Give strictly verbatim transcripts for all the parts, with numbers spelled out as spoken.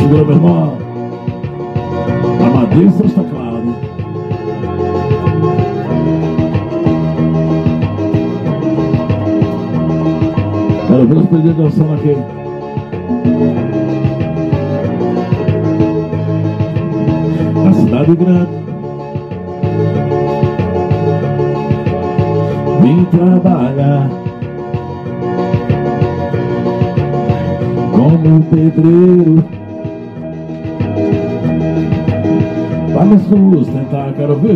Segura, meu irmão. Amadeu seus teclados. Quero ver os pedidos de oração aqui. Na cidade grande vim trabalhar como pedreiro pra me sustentar. Quero ver.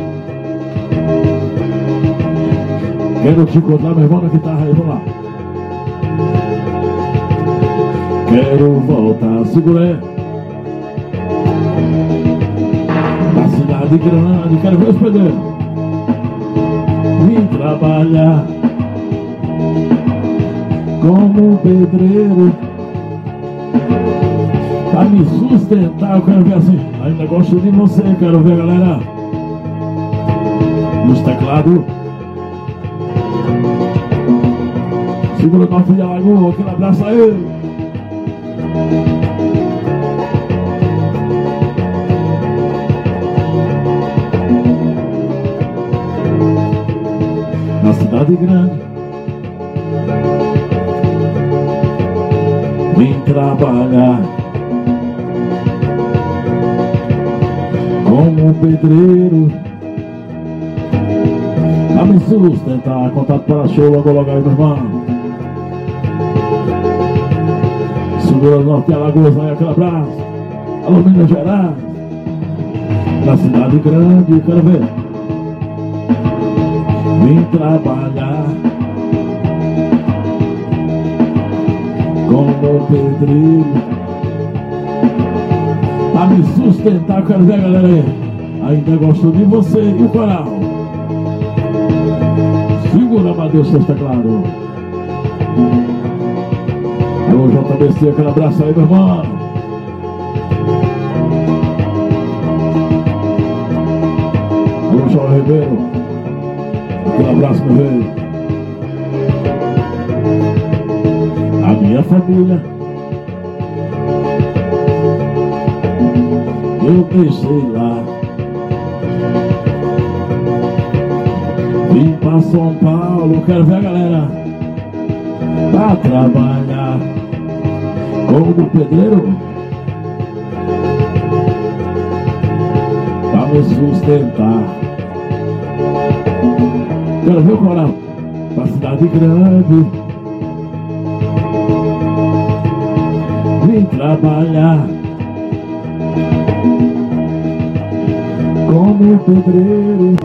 Quero te encontrar, meu irmão, na guitarra aí, vamos lá. Quero voltar, segura aí. Na cidade grande, quero ver os pedreiros. Vim trabalhar como pedreiro pra me sustentar. Eu quero ver assim. Ainda gosto de você, quero ver, galera. Nos teclados. Segura o Norte de Alagoas, aquele abraço aí. Na cidade grande vim trabalhar como pedreiro a me sustentar. Contato para show, logo logo aí, meu irmão. Segura o Norte de Alagoas, aí aquele abraço. Alô, Minas Gerais. Na cidade grande, quero ver. Vim trabalhar como pedreiro a me sustentar. Quero ver, galera aí. Ainda gosto de você e o coral. Segura, Amadeu, seus teclados. Alô, J B C, aquele abraço aí, meu irmão. Alô, João Ribeiro, aquele abraço, meu velho. A minha família eu deixei lá. Vim pra São Paulo, quero ver a galera, pra trabalhar como pedreiro pra me sustentar. Quero ver o coral. Pra cidade grande vim trabalhar como pedreiro